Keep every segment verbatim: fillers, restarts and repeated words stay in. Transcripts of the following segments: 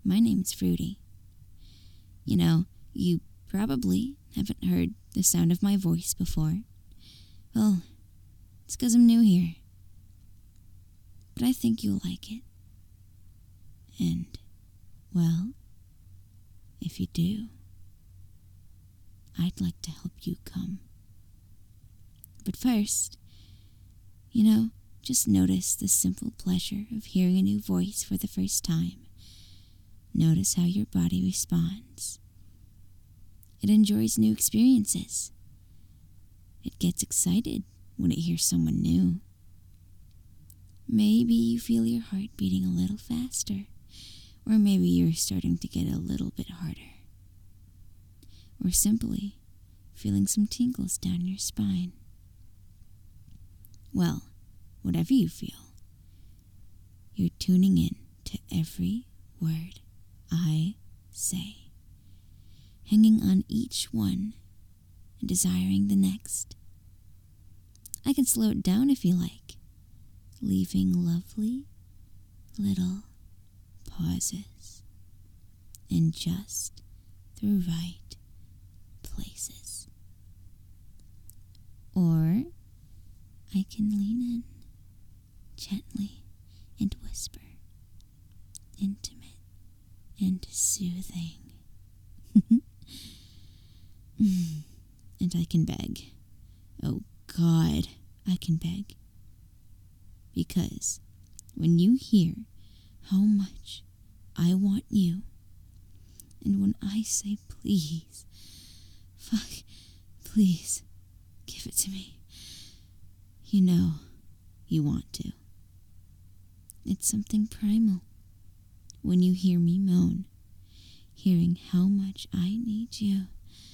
my name's Fruity. You know, you probably haven't heard the sound of my voice before. Well, it's 'cause I'm new here. But I think you'll like it. And, well, if you do, I'd like to help you come. But first, you know, just notice the simple pleasure of hearing a new voice for the first time. Notice how your body responds. It enjoys new experiences. It gets excited when it hears someone new. Maybe you feel your heart beating a little faster, or maybe you're starting to get a little bit harder. Or simply feeling some tingles down your spine. Well, whatever you feel, you're tuning in to every word I say, hanging on each one and desiring the next. I can slow it down if you like, leaving lovely little pauses in just the right places. Or I can lean in gently and whisper, intimate and soothing. And I can beg. Oh God, I can beg. Because when you hear how much I want you, and when I say please, fuck, please, give it to me, you know you want to. It's something primal. When you hear me moan, hearing how much I need you,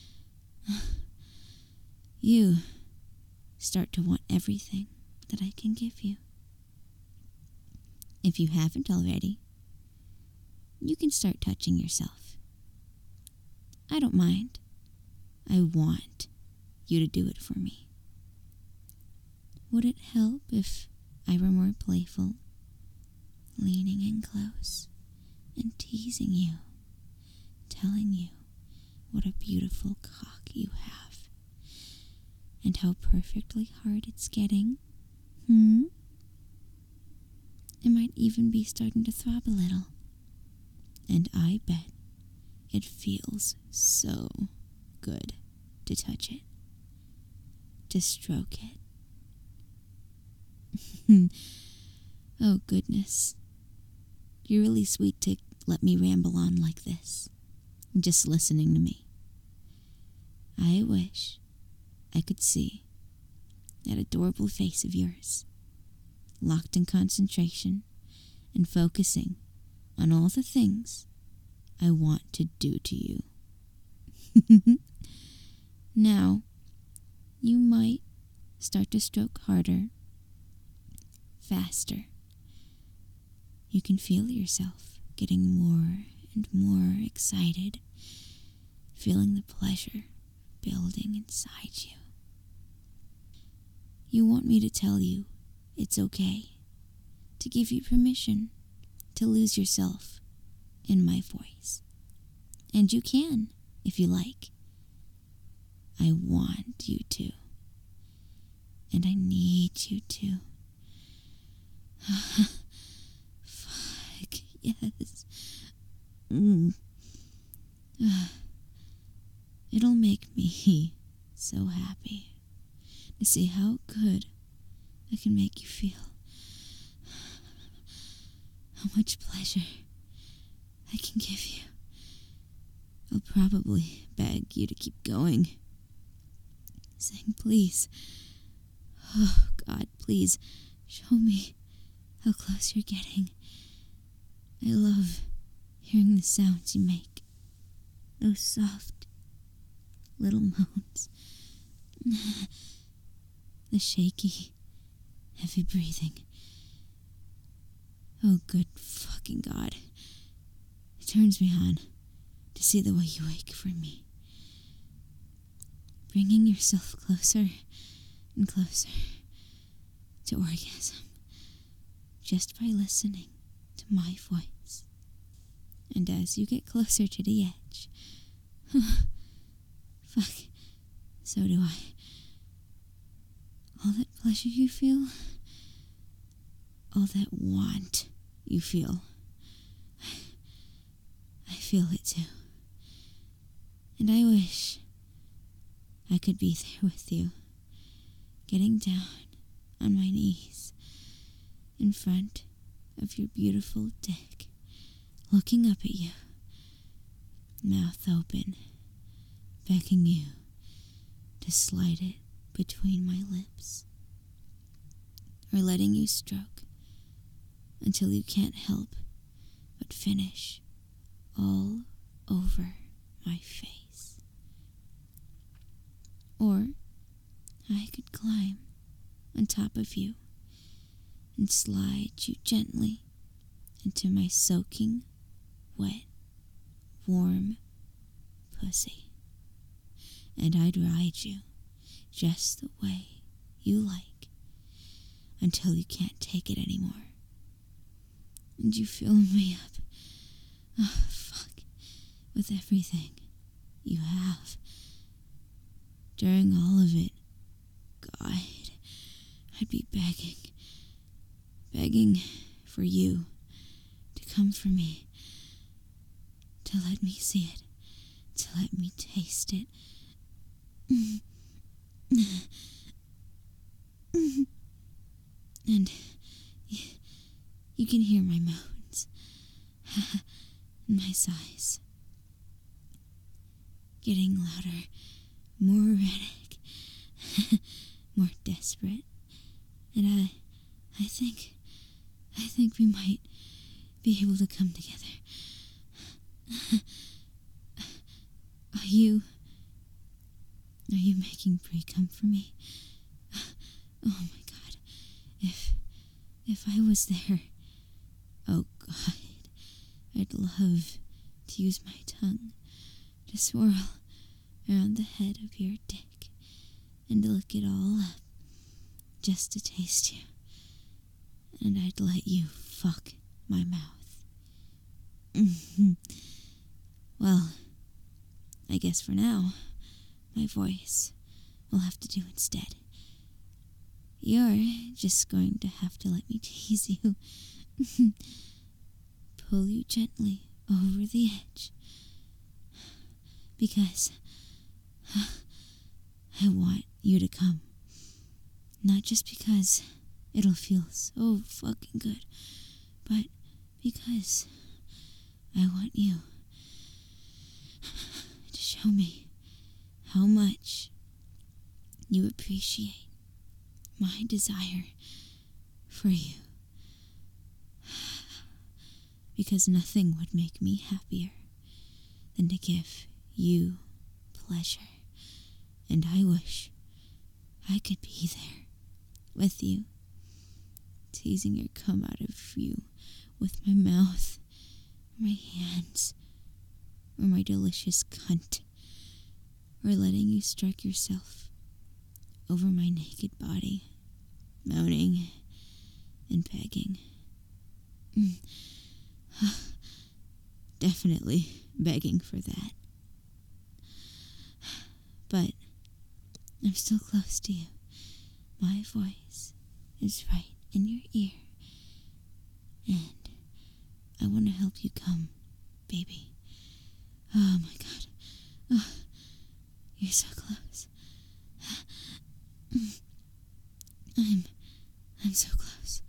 you start to want everything that I can give you. If you haven't already, you can start touching yourself. I don't mind. I want you to do it for me. Would it help if I were more playful, leaning in close and teasing you, telling you what a beautiful cock you have, and how perfectly hard it's getting? Hmm? It might even be starting to throb a little. And I bet it feels so good to touch it, to stroke it. Oh, goodness. You're really sweet to let me ramble on like this, just listening to me. I wish I could see that adorable face of yours, locked in concentration and focusing on all the things I want to do to you. Now, you might start to stroke harder, faster. You can feel yourself getting more and more excited, feeling the pleasure building inside you. You want me to tell you it's okay, to give you permission to lose yourself in my voice. And you can, if you like. I want you to. And I need you to. Fuck, yes. Mm. It'll make me so happy to see how good I can make you feel. How much pleasure I can give you. I'll probably beg you to keep going, saying, please, oh God, please, show me how close you're getting. I love hearing the sounds you make, those soft little moans, the shaky, heavy breathing. Oh, good fucking God. It turns me on to see the way you wake for me. Bringing yourself closer and closer to orgasm just by listening to my voice. And as you get closer to the edge, fuck, so do I. All that pleasure you feel, all that want you feel, I feel it too. And I wish I could be there with you, getting down on my knees in front of your beautiful dick, looking up at you, mouth open, begging you to slide it between my lips, or letting you stroke until you can't help but finish all over my face. Or I could climb on top of you and slide you gently into my soaking, wet, warm pussy. And I'd ride you just the way you like until you can't take it anymore. And you fill me up, oh fuck, with everything you have. During all of it, God, I'd be begging, begging for you to come for me, to let me see it, to let me taste it. And you, you can hear my moans and my sighs getting louder, more erratic, more desperate. And I, I think, I think we might be able to come together. Are you, are you making pre-cum for me? Oh my God, if, if I was there, oh God, I'd love to use my tongue to swirl around the head of your dick and lick it all up just to taste you. And I'd let you fuck my mouth. Mm-hmm. Well, I guess for now, my voice will have to do instead. You're just going to have to let me tease you. Pull you gently over the edge. Because I want you to come. Not just because it'll feel so fucking good, but because I want you to show me how much you appreciate my desire for you. Because nothing would make me happier than to give you pleasure. And I wish I could be there with you, teasing your cum out of you with my mouth, or my hands, or my delicious cunt, or letting you strike yourself over my naked body, moaning and begging. Mm. Definitely begging for that. But I'm still close to you. My voice is right in your ear. And I want to help you come, baby. Oh my God. Oh, you're so close. I'm, I'm so close.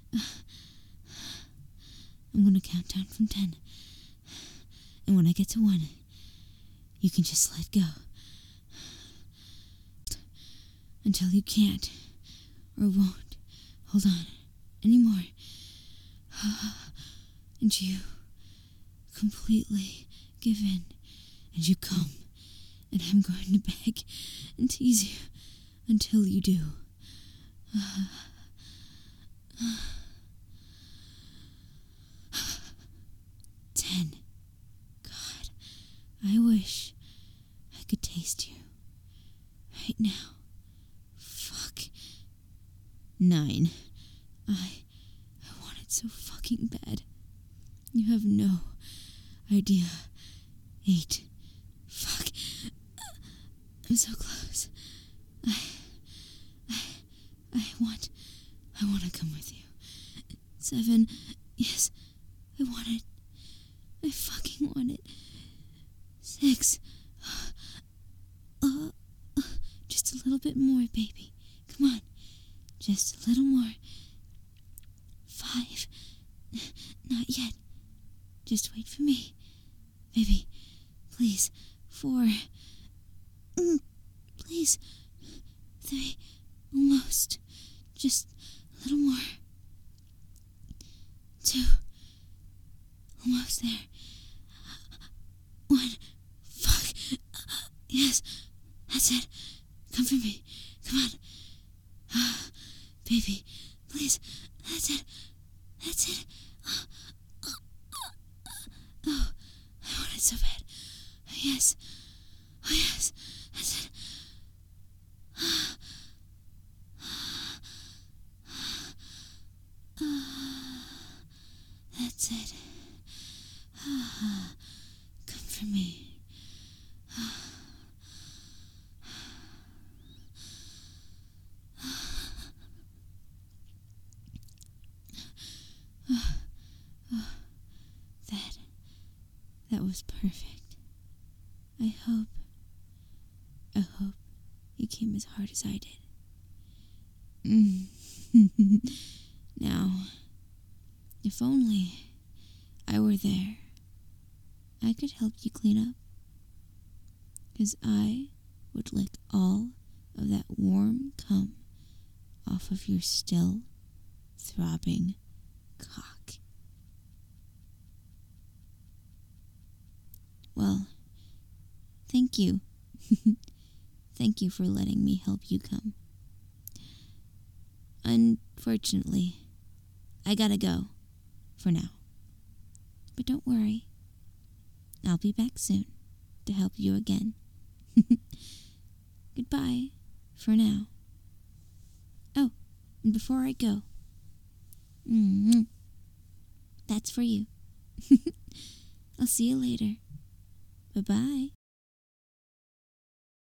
I'm gonna count down from ten. And when I get to one, you can just let go. Until you can't, or won't, hold on anymore. And you completely give in, and you come. And I'm going to beg and tease you until you do. Ten. God, I wish I could taste you right now. Fuck. Nine. I, I want it so fucking bad. You have no idea. Eight. Fuck. I'm so close. I... I... I want... I want to come with you. Seven. Yes. I want it. I fucking want it. Six. Uh, uh, just a little bit more, baby. Come on. Just a little more. Five. Not yet. Just wait for me. Baby, please. Four. Mm, please. Three. Almost. Just a little more. Two. Almost there. One. Fuck. Yes. That's it. Come for me. Come on. Baby, please. That's it. That's it. Oh, I want it so bad. Yes. Oh, yes. That's it. That's it. Come for me. That, that was perfect. I hope, I hope you came as hard as I did. Mm. Now, if only I were there, I could help you clean up. 'Cause I would lick all of that warm cum off of your still throbbing cock. Well, thank you. Thank you for letting me help you come. Unfortunately, I gotta go for now. But don't worry, I'll be back soon to help you again. Goodbye for now. Oh, and before I go, mm-hmm, that's for you. I'll see you later. Bye-bye.